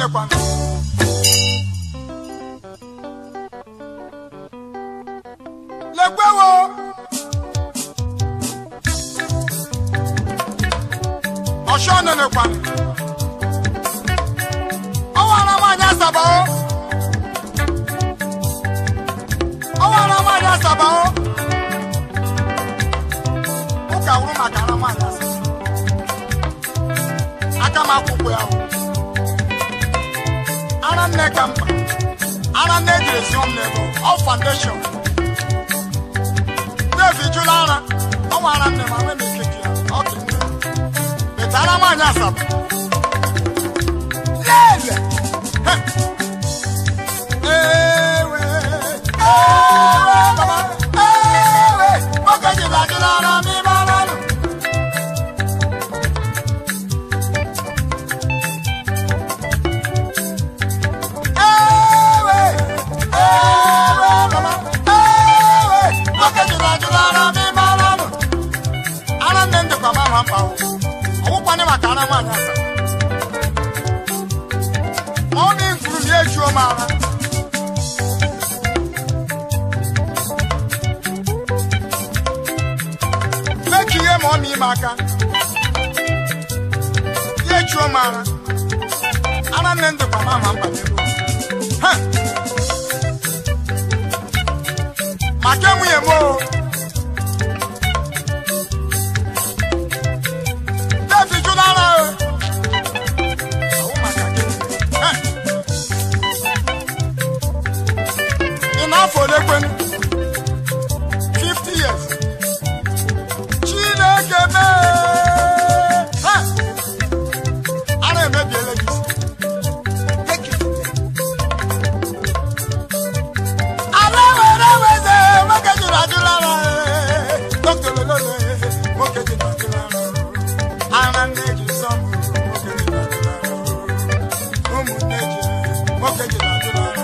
nekwan legwewo oshone nekwan owana manya sabao owana manya sabao uka wuru makara manya sabao akama kuku yawo ana nne kamba ana nne direction level of foundation David Julara owana nne ma we mekeke okay betara manya sab lele ewe baba ewe okaje la Julara mi balalo Awukwane makana manya sa. Oni nkuru ni ejuo mara. Mekiye mo mi maka. Ejuo mara. Ana nende kwa mama mpanyelo. Ha. Makemu yemo. For 50 years. Chineke me. Ha. Ana me bi elegis. Take it. Ala we ze makaji radulala. Doctor Lolo makaji radulala. Ana neji samu makaji radulala. Umu neji makaji radulala.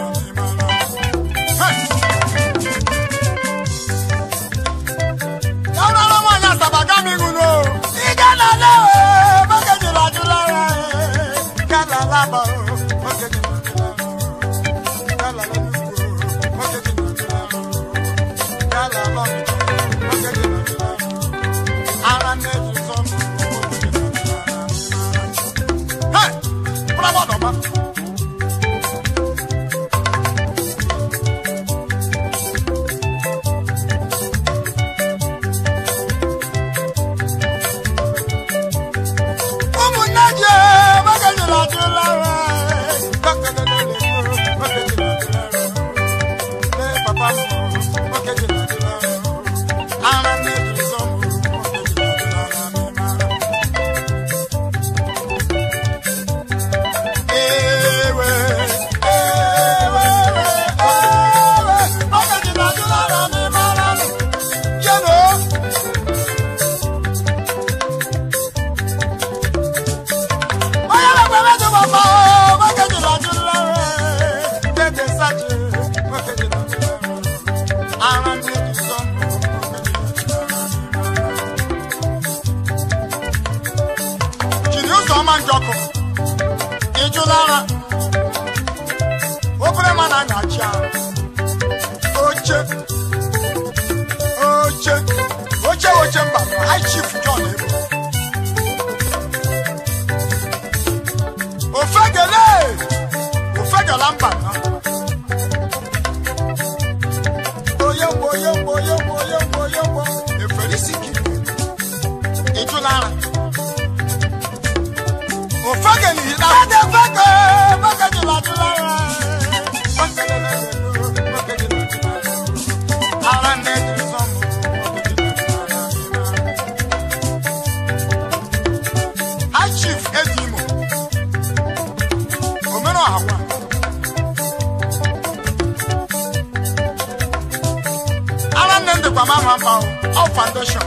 Foundation.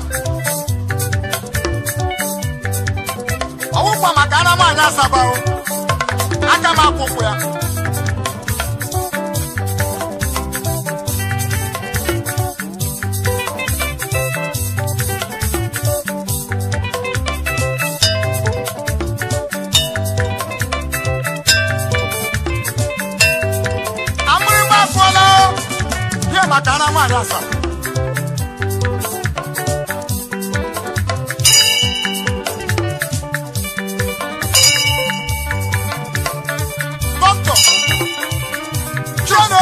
Awukwa makana manya sabao. Aka makuku ya. Mariasa. Doctor Jono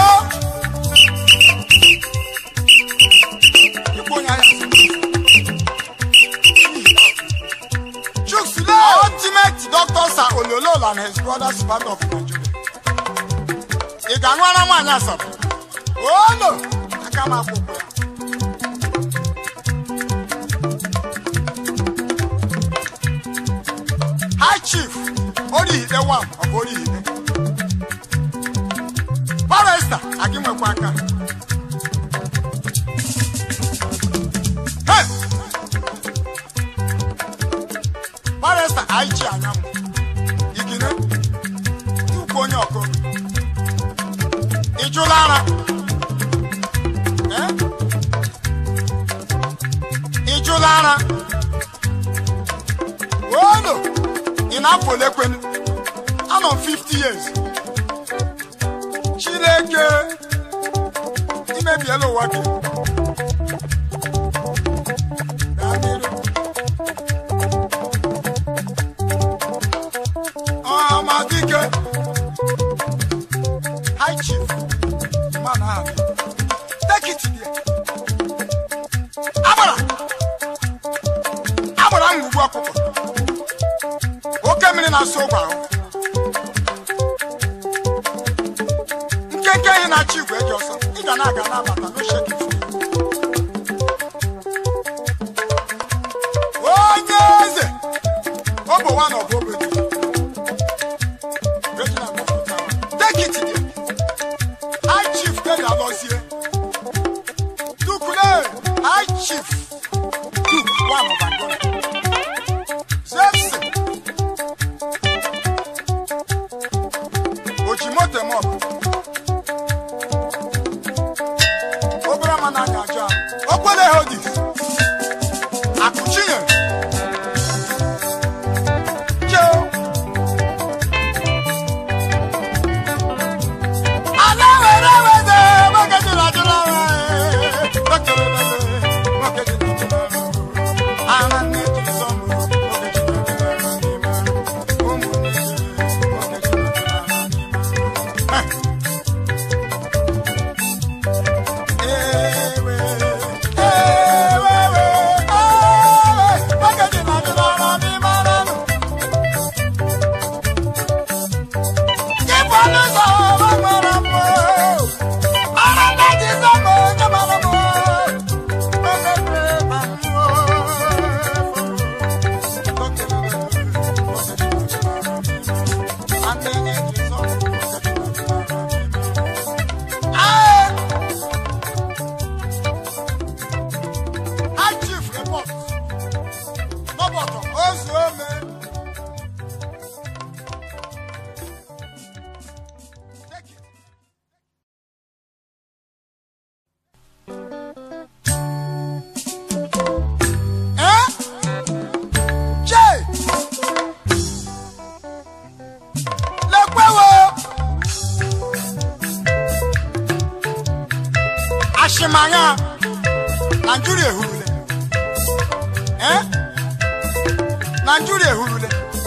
ultimate Dr. Sir Olololo and his brothers part of Nigeria. Iganwana Mariasa. Oh no, I come up with High Chief, only the one of only Barrister, I give my quacker. Hey, Barrister, I am. You can do Konyoko. Ijulara. Ijulara. Oh no. In Apolekwen, I'm on 50 years. Chileke, he may be yellow working. Oh, my dear. High Chief, man, take it here. Abara, I'm walking. Na so ba nkeke na chief ejo so ida na aga na bata no shake it oh nyeze obo one of obo take it there high chief tell you about here tukule high chief one of Angola Ashimanya Nigeria hurule Nigeria hurule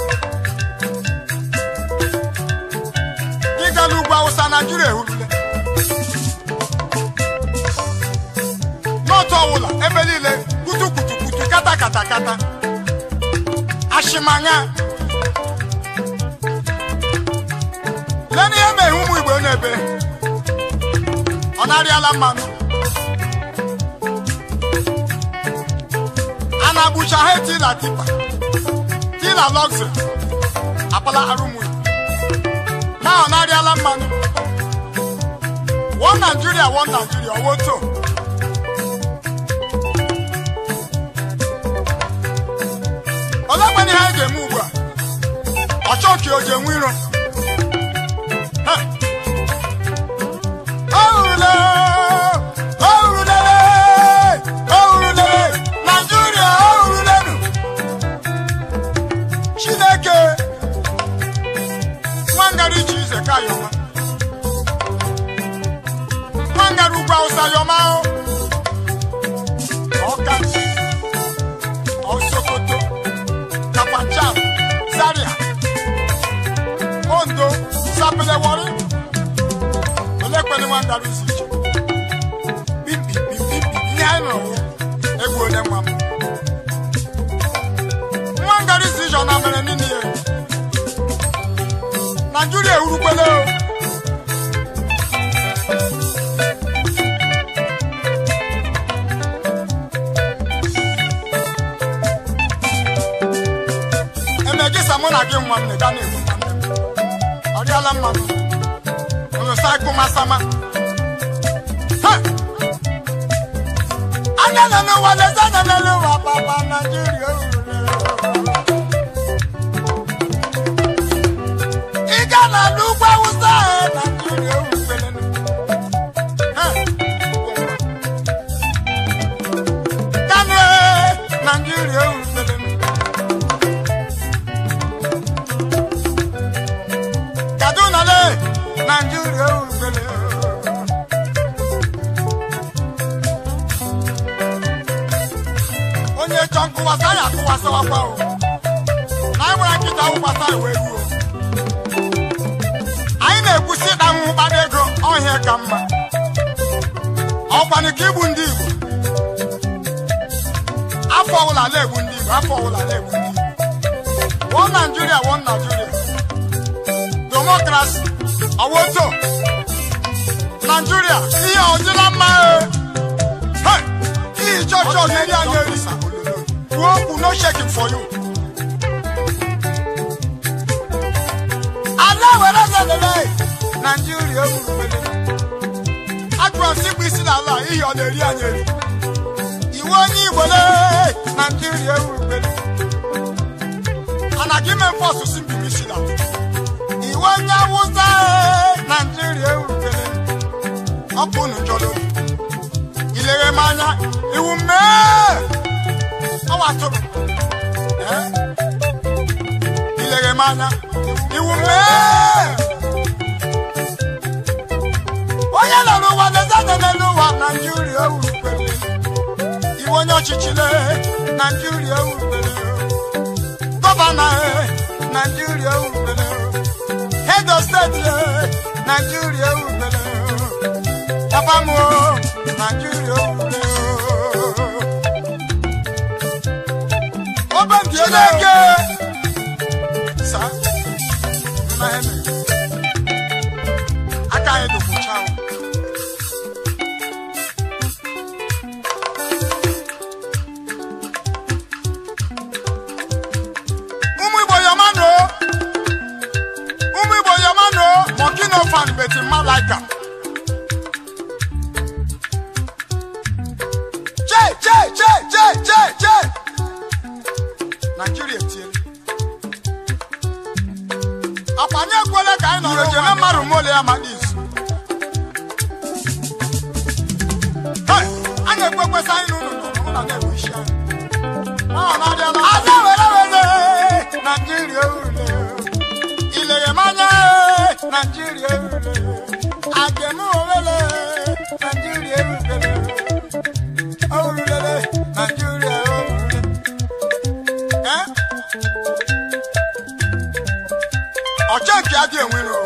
Kigalugwa usa Nigeria hurule Noto wula ebelile kutu kata Ashimanya Leni eme humu igwe nebe Onari ala manu Anabucha heti la tipa Tila luxury Apala arumu Na onari ala manu One Nigeria, woto Olapani ha je mu gba Ochoki oje nwiro Mangaru gba usayoma o ole worry. Ole kwene wan daru si. Bim. Nya no. Egu ole nwam. Wan daru si jona mere ni ni. Nigeria uru kwele o. Mona gi nwa m ne ga na ewu nwa m. Oriala mmanụ. Ono sai kuma sama. Ha! Anya na no wale sana na lo wa papa Nigeria. Iga na lugwa usa Nigeria upele. Ha! Kanwe Nigeria upele. Nigeria ubele. Onye chonku wasaya kuwasa wakwa o. Na iwara kita ukwasa iweru o. Anyị na-ekwusi da nwu kpara ego ọhịa ka mma. Ọkwani ka igbu ndị Igbo. Afọ ụla na-egbu ndị Igbo, afọ ụla na-egbu ndị Igbo. One Nigeria, one Nigeria. Democracy. Awoto Nigeria ihe ojila mma hey ihe church eri anyeri wo no shaking for you ala were zelele Nigeria urubele agwa sibu isi na ala ihe eri anyeri iwe onye Igbole Nigeria urubele anagime force simbi isi na iwe Awụsa Nigeria urubele ọkụnụ jọrọ ilere manya iwu mee ọwa tụrụ ilere manya iwu mee onye nọ n'ụwa na-ezede n'ụwa Nigeria urubele iwe onye ọchịchịle Nigeria urubele gọvanọ Nigeria urubele head of state Nigeria ubele Tapamo Nigeria ubele Open Chineke Sa na heme aka edo kuchao Umu Igbo yamano Mokino fan beti malaka. Che. Nigeria tie. Apanya kwele ka ino reje na maru mole ya madis. Hey, anya kwekwe sa ino no na na bushi. Na dia na. Ala wele Nigeria ule. Ile yemanya Nigeria agemu wele Nigeria wele Nigeria Ochenki adi enwiro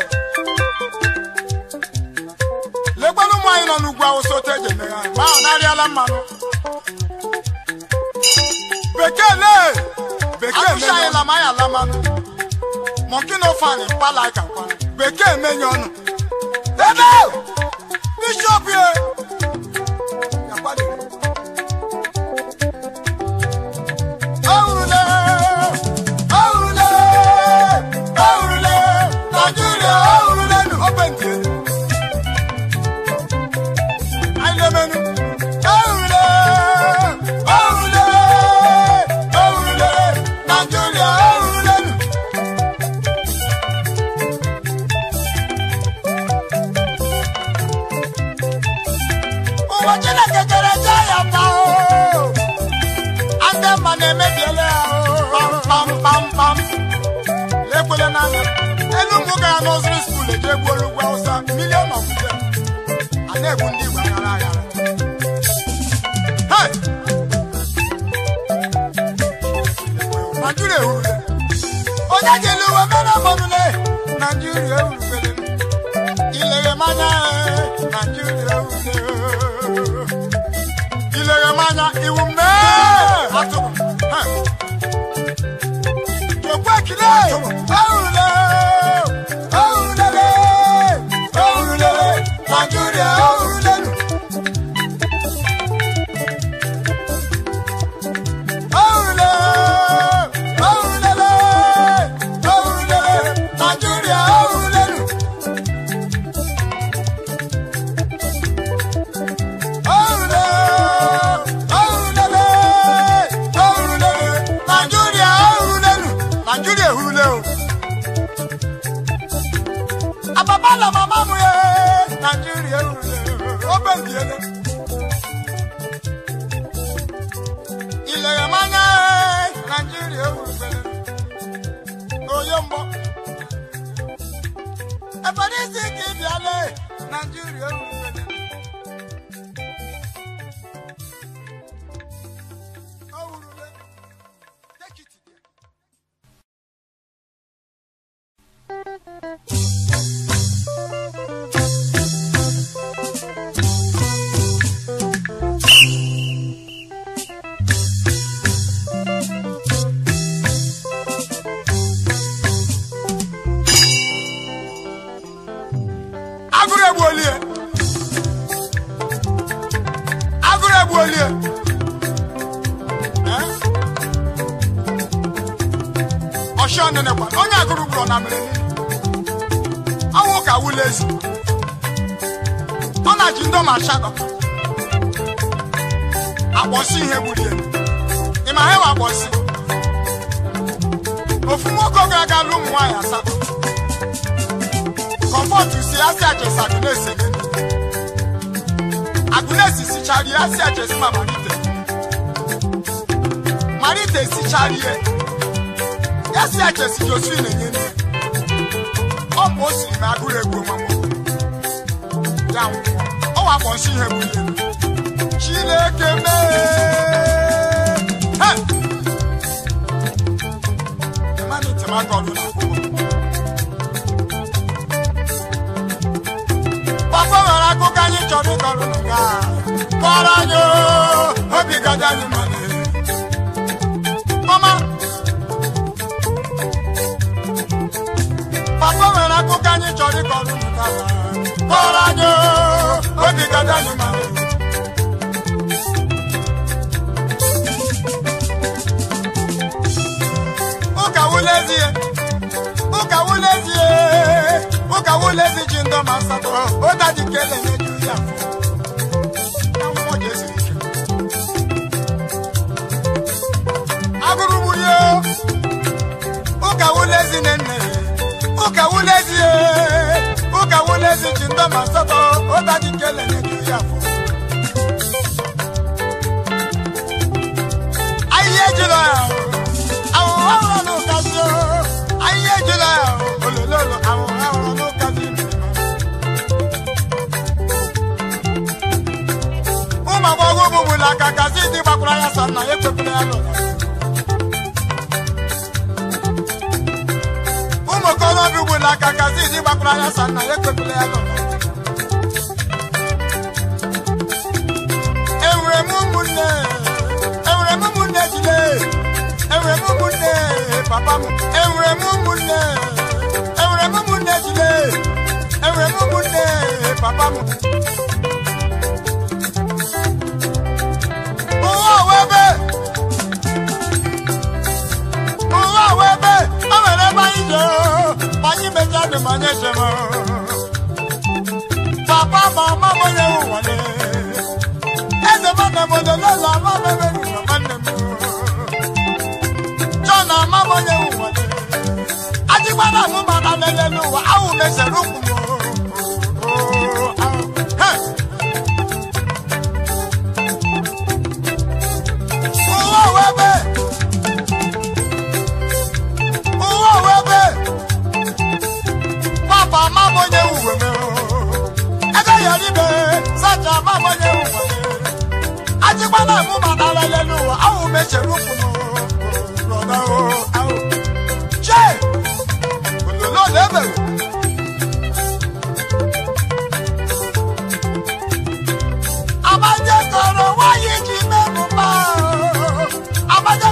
legbanu mu ayi no nugwa osote jemera ma onariala manu bekele me la maya la manu Monkino fan pala kan kwa beke menyonu bebe bishop ye yapade aurule Nigeria aurule no open the aile menu aurule Nigeria aurule Wachina kekere jaya pao Ande mane mebiele pam Lekwele nana Elu mbuga ya nursery school Ejebu olugwa osa Million of them Ane gundi wa yara Hey Nigeria urule Oja jelu wa mena monule Nigeria urule Ilegemanya Nigeria Ilegemanya iwume atu Jokwa kile Aule Nigeria Aule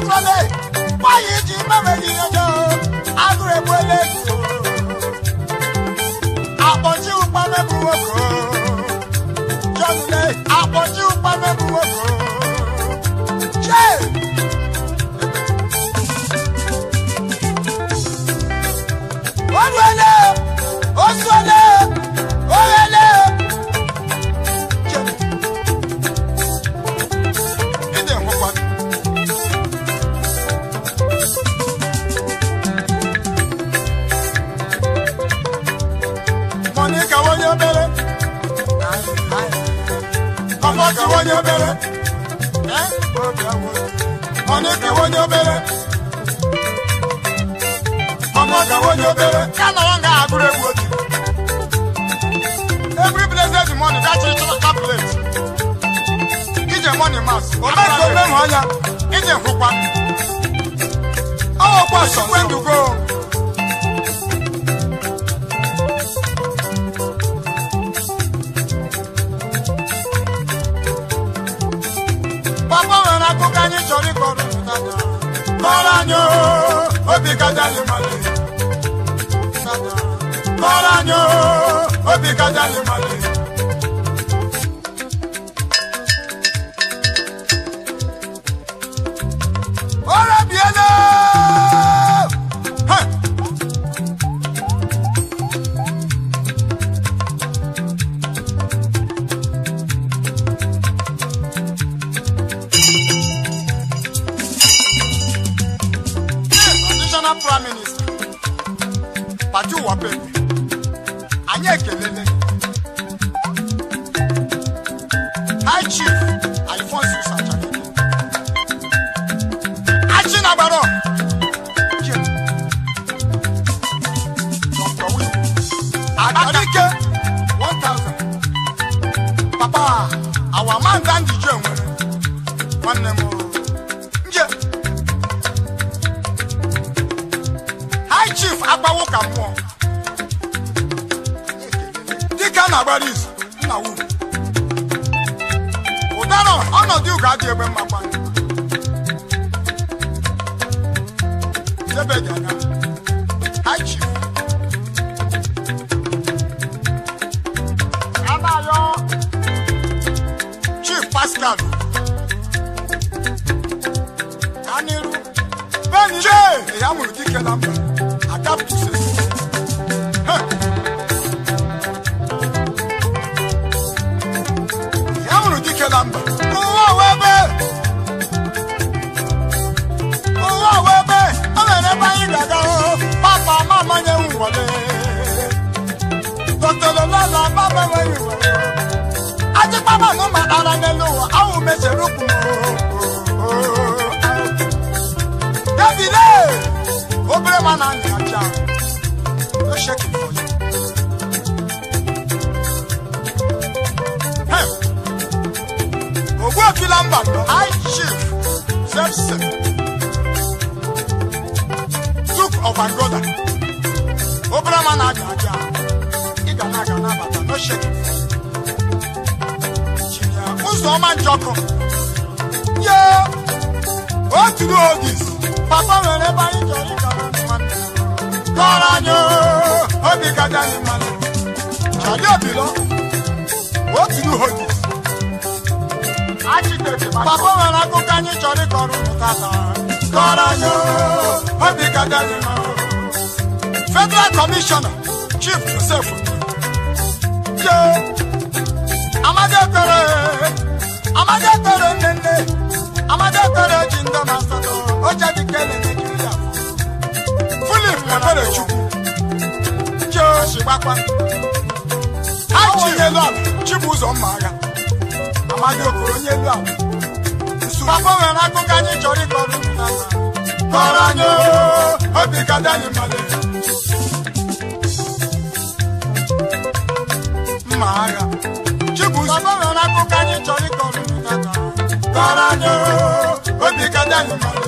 Aswale, why is it never Agreebole? Upon you, Pamela, John Lay, upon you, Pamela. Every blessed money that you calculate. It's a money mass. It's a hook. Oh, question when you go. Papa, when I cook and you show the Coranyo, Obicadali Mali. Coranyo, Obicadali Mali. Ora Biela! Prime Minister, Patu Wapepe, Anyekelele, High Chief, Alphonsus Achaneke, Achinabaro, Dr. Will, Agadike, 1,000. Papa, our man Dandy Joe, one name. Chief Agbawo Kamo. Dika na baris na wu. Odaro ono di uga di egbe mapa. Sebe jana. High Chief. Abayo. Chief Pascal. Aniru. Benje, eyamu dike lamba. Adapt to say. Yamu dike lamba. Oh webe. Amene bayi gaga o. Papa mama nye wole. Doctor Lola baba we wole. Aje papa no ma ara nelo. Awu meseruku mo. Davile. Obre man and Aja. No shake it for you. Hey. Ogo Kilamba, High Chief, Sepsen. Duke of Angola. Obre man and Aja. Igana bata, no shake it for you. Uso man Joko. Yeah. What to do all this? Papa, whenever you join, Coranyo, Obicadali Mali. Chalia Bilo, what to do all this? Papa, when I go, can you join the Coranyo, Obicadali Mali. Federal Commissioner, Chief Joseph. Yeah, Amadekore, Nene, Amadekore, Jindo Masato, Ojadi Kele, Nigeria. Philip Mabere Chuku. Joe Shibakwa. Haji Yellow, Chibuzo Maga. Amadekore Yellow. Papa, when I go, can you join the Coranyo, Obicadali Mali. Maga. Chibuzo. Papa, when I go, can you join the Coranyo, Obicadali Mali.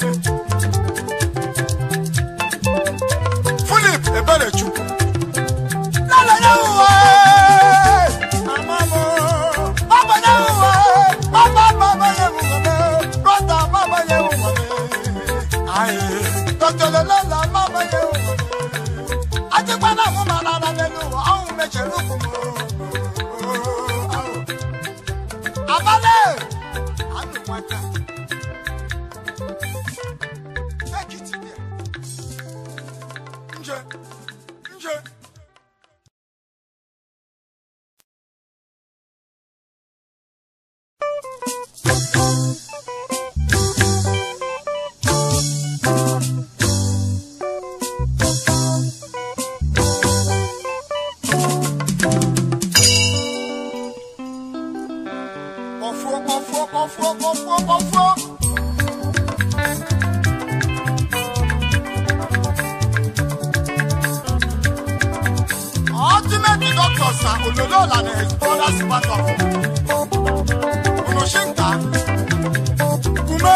Philip Ebere Chuku. Lala Yawa. Amamo. Papa Yawa. Papa Yawa. Brother Papa Yawa. Dr. Lola mama ye ati bana mo mala na lelu o me cheru ku abale anu waka ekiti dia nje Ultimate doctor Sir Ololola and his brothers part of Unoshinka Kume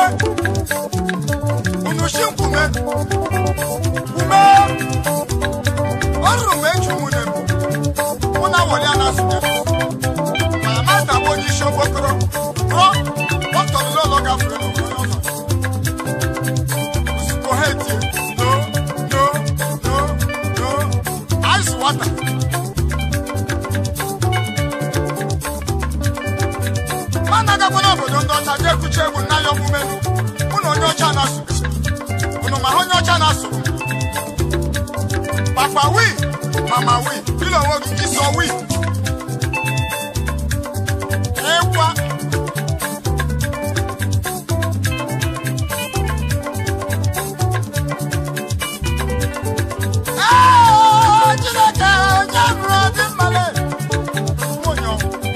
Unoshinkume Kume Orume Chumune Una Woliana Sine Mama Boni Shobokro Dr. Lola Gafredo Go ahead no ice water Managa bono bodo ndo taje kuche bu na yo mumenu uno nyocha na su uno ma ho nyocha na su papa wi mama wi kilo wo ki so wi ewa Jinaka nyabro di male monyo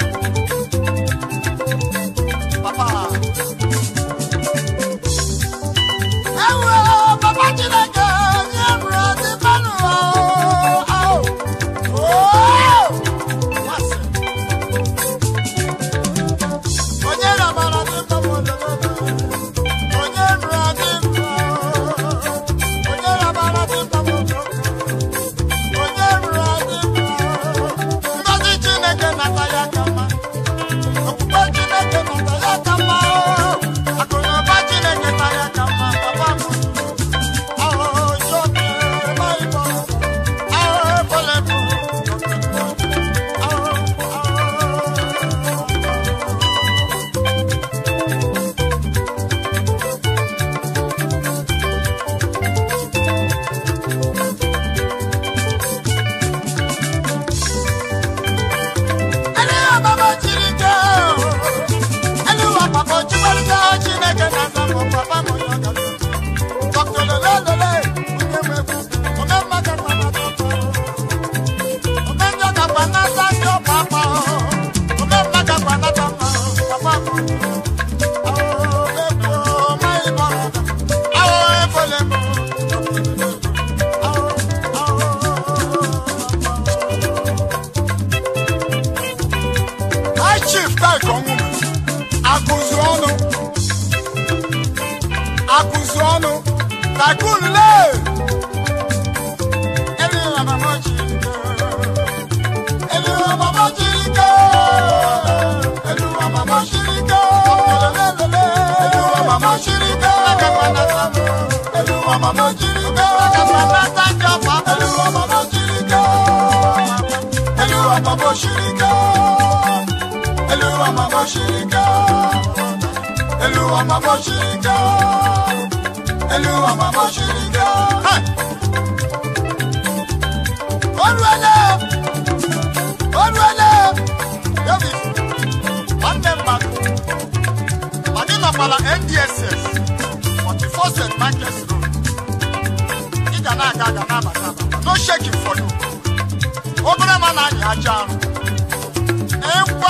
Papa Jinaka nyabro di manu Akuzuano, Takunle. Eliwa mama chirika. Eliwa mama chirika. Eliwa mama chirika. Eliwa mama chirika. Eliwa mama chirika. Eliwa mama chirika. Eliwa mama chirika. Eliwa mama chirika. Eluwa mama shirika, Eluwa mama shirika. Olwele, David, one member, Madina Pala NDSS, 44 St. Michael's Road. Igana gaga na mataba, no shaking for you. Obere mana ni ajaru. Ewa.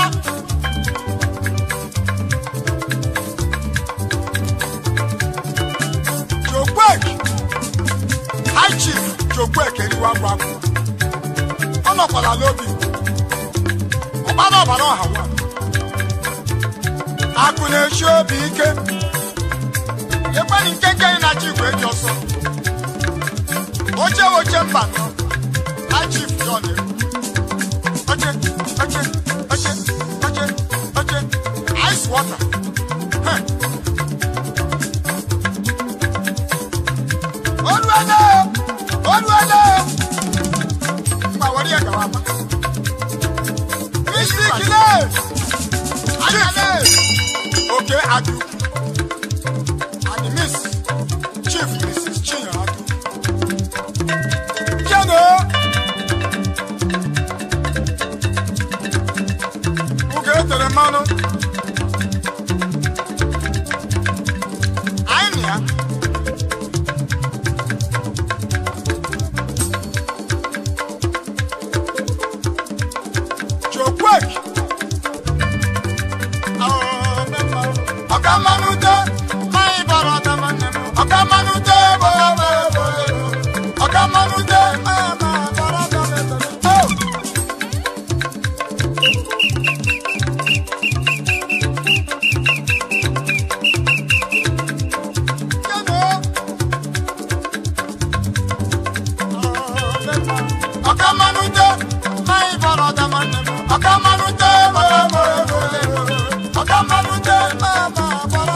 High Chief Jokwek Eriwa Gwagu Onokwala Lobi Obana Obana Hawa Akune Shobi Ike Ekwani Nkeke na Chigwe Joso Oche Mbano High Chief John Oche Ice water Okay, Adu. And Miss Chief Mrs. Chinya Adu. Jano. Okay, to the man. Anya. Joe Quick. Okamanute, my brother, Okamanute, Okamanute, mama, oh. Okamanute, my brother, Okamanute, Okamanute, mama.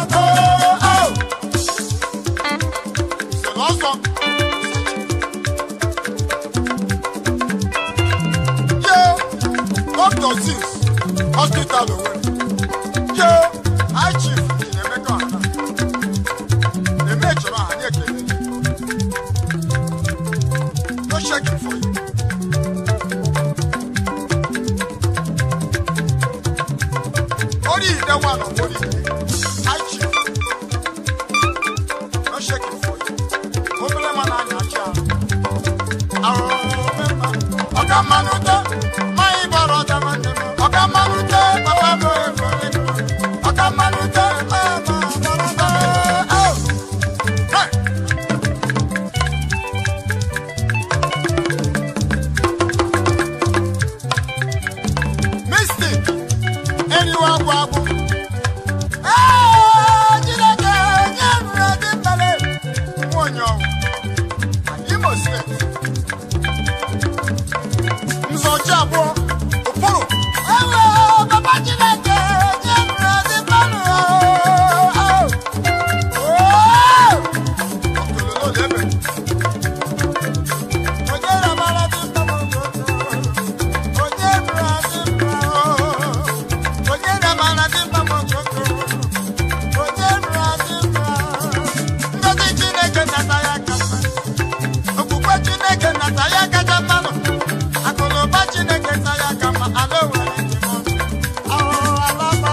Hospital yo, I chief in a mecca. The major no shaking for you. Only the one of body. I chief. No shaking for you. Open man and Okamanuta, my brother, Okamanuta, Papa, Okamanuta, Mama, oh, hey. Mystic, anyone wabu. Ah, Jilaka, Yamra, the Palais, Monyo, and you must say. Jabo, Oporo. Hello, Papa Chineke, Jemra the Palo. Oh, Lebe. Ojera Mala the Pamo. Ojera the Pamo. Ojera Mala the Pamo. Ojera the Pamo. Ngati Chineke nataya kama. Okukwa Chineke nataya kama. Chineke saya kama alo wale kimo alaba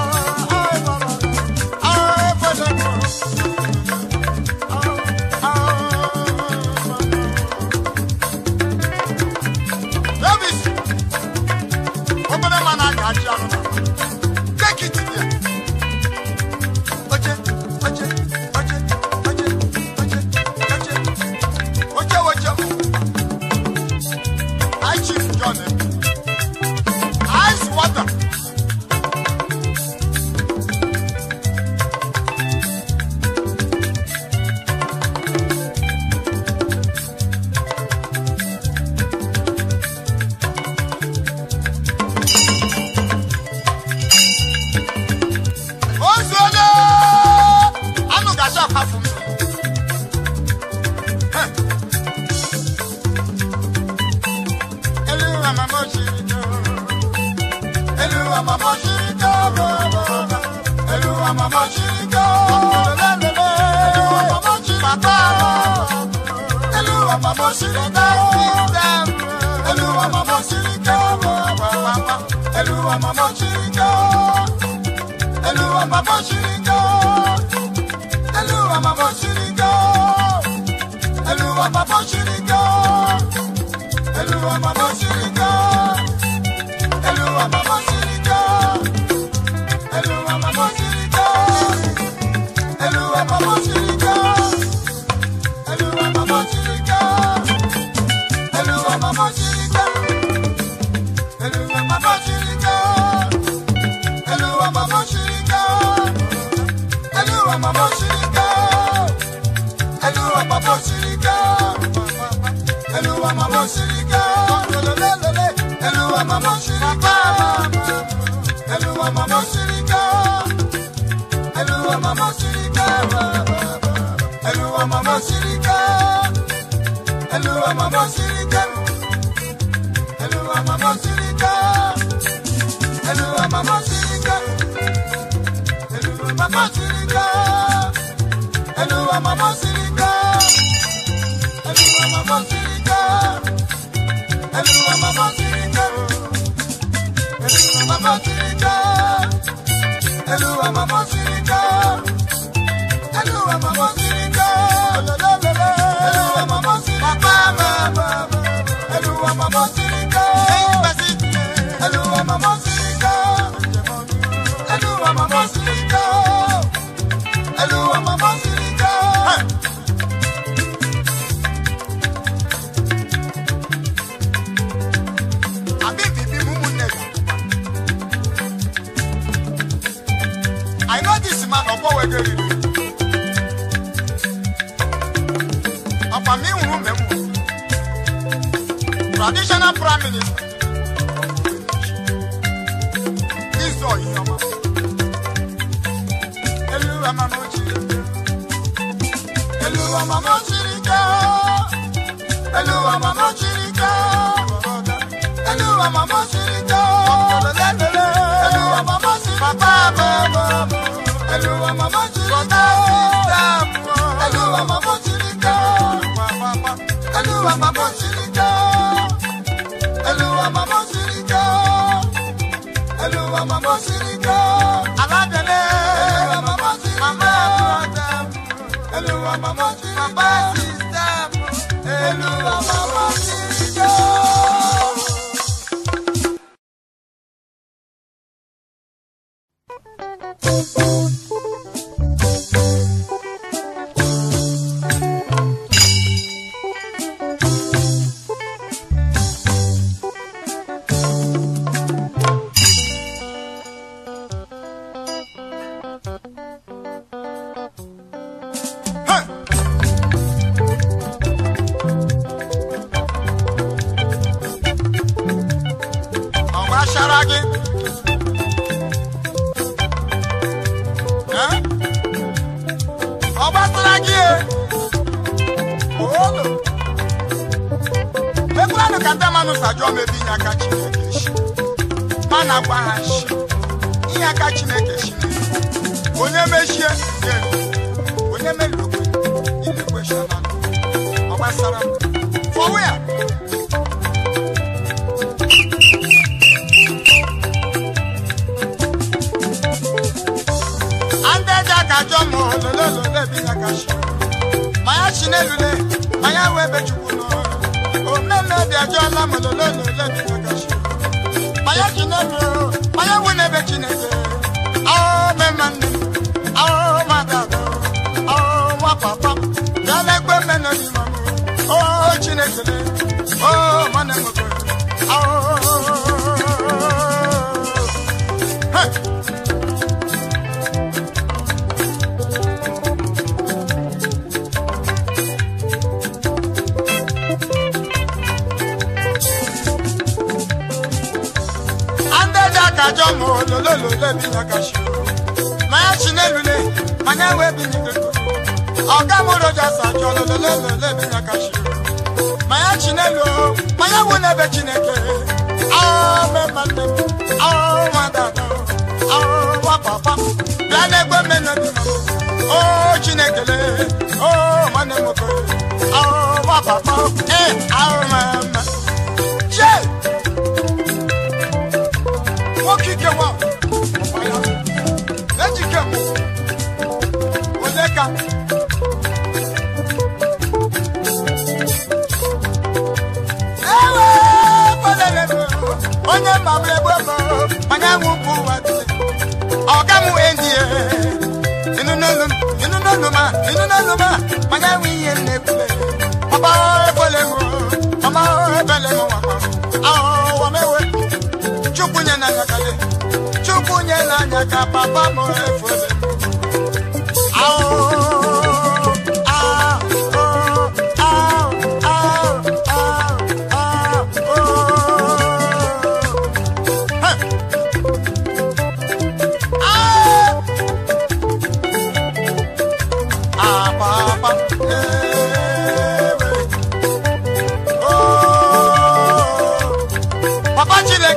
Davis open man agacha take it here oje I chief John ice water. Hello, Eluwa mama sirika. Eluwa mama sirika. Eluwa mama sirika. Eluwa mama sirika. Eluwa mama sirika. Eluwa mama sirika. Eluwa mama sirika. Eluwa mama sirika. Eluwa mama sirika. Eluwa mama sirika. Eluwa mama sirika. Eluwa mama sirika. Eluwa mama sirika. Eluwa mama sirika. Eluwa mama sirika. I know this man of power. Traditional Prime Minister. This all you know. Eluwa mama sirika. Eluwa mama sirika. Eluwa mama sirika. Eluwa mama sirika. Eluwa mama sirika. Eluwa mama sirika. Eluwa mama sirika. Eluwa mama sirika. Eluwa mama sirika. Eluwa mama sirika. Aladele. Eluwa mama sirika. Eluwa mama sirika. Eluwa mama sirika.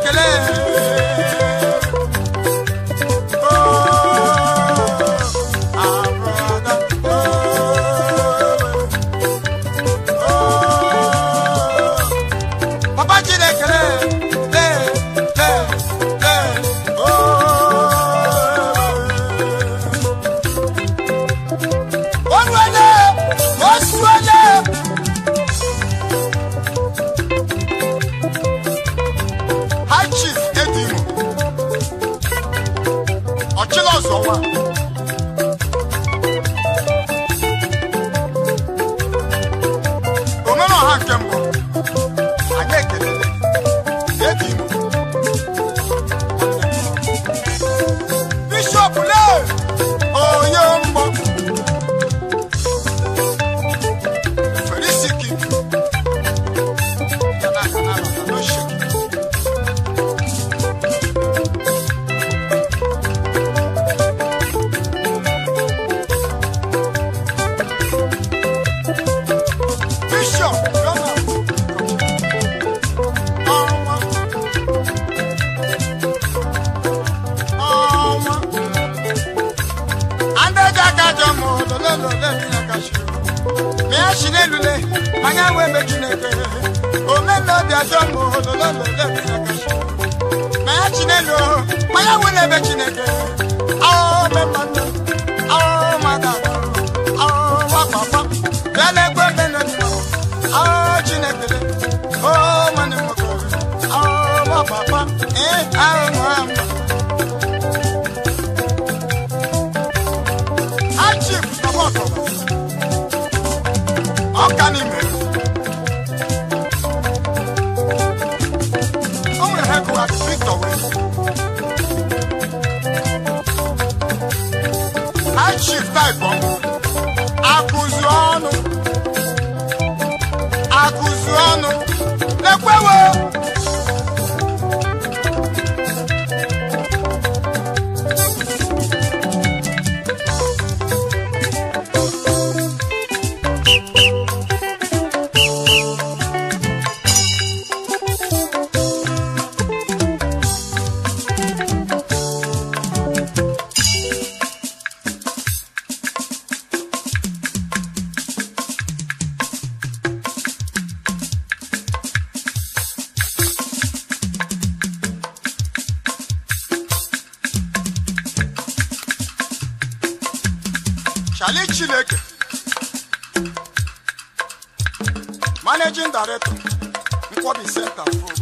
Managing Director, Nkwobi Center Fowe.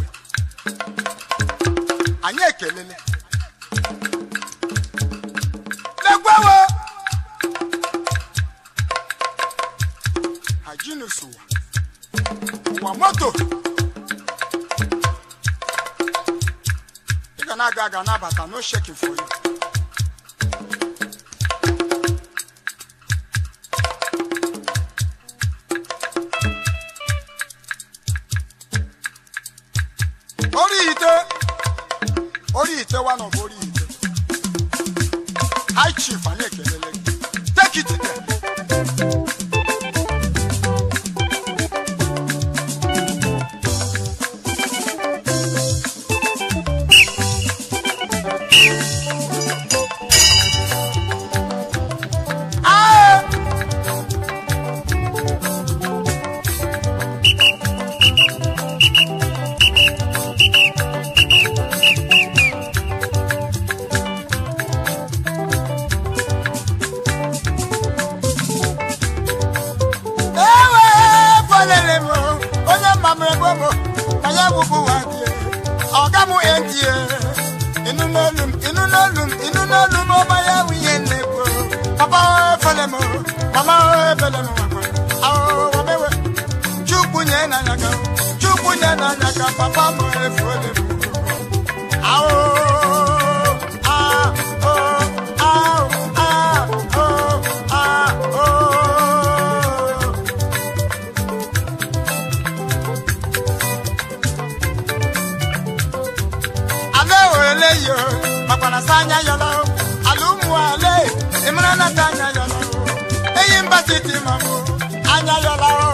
Anyị ekelele. Legwewo. Hajinusuwa. Wa moto. Ị ga na-aga na-abata, no shaking for you. One of Ori High Chief and take it there.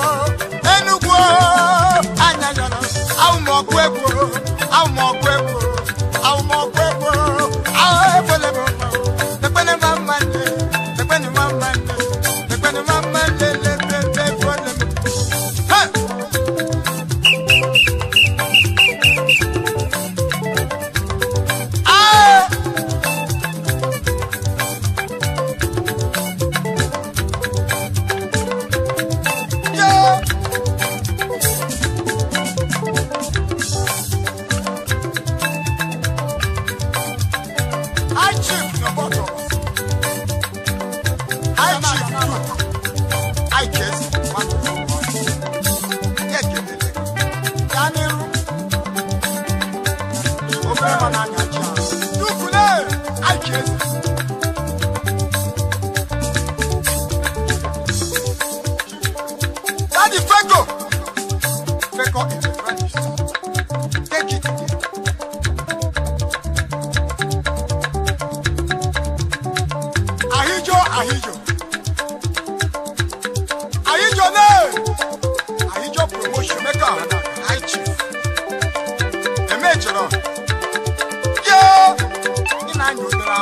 Enugu, anya yola, au mo kwekwo, Aikezi ya kelele ya n'iru obere mana anya ji dukule Aikezi Daddy Feko in the French. Take it again. Ahijo ne. Ahijo promotion maker hana high chief. Emejiro. Yo, ina nyodra.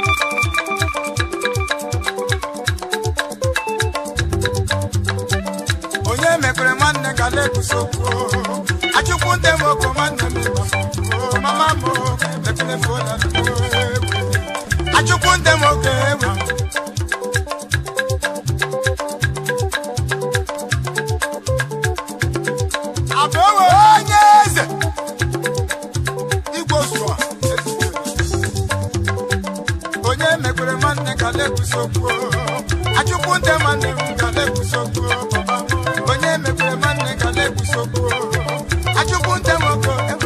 Onye mekwere nwanne gale kusoko. Achukwunde moko manne me mama mo lepele fola. Achukwunde moko ewe. Abewe onyeze. Igbo swa. Onye mekwere manne gale kusoko. Achukwunde manne gale kusoko. Onye mekwere manne gale kusoko. Achukwunde moko ewe.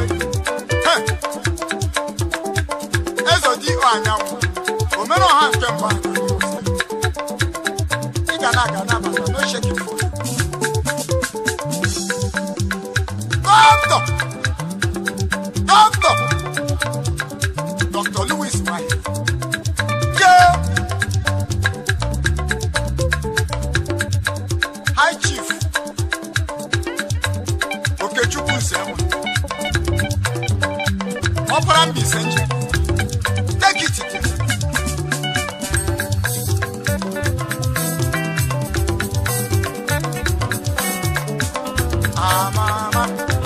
Ezo di anyanwụ. Omero ha nke mba. Igana bata no shake it for. Dr. Louis Mike. Yeah. High Chief. Okechukwu Nsewa. Opera Mbisenje. Take it again. Mama.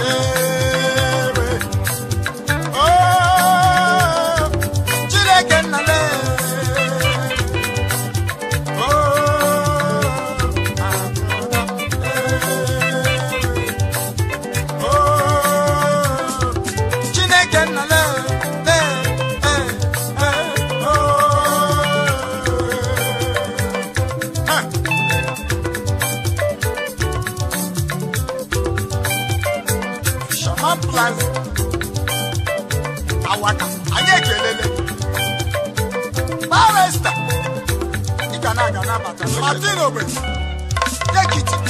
Awaka, anye kelele. Barrister. Igana bata. Martin Obe. Take it.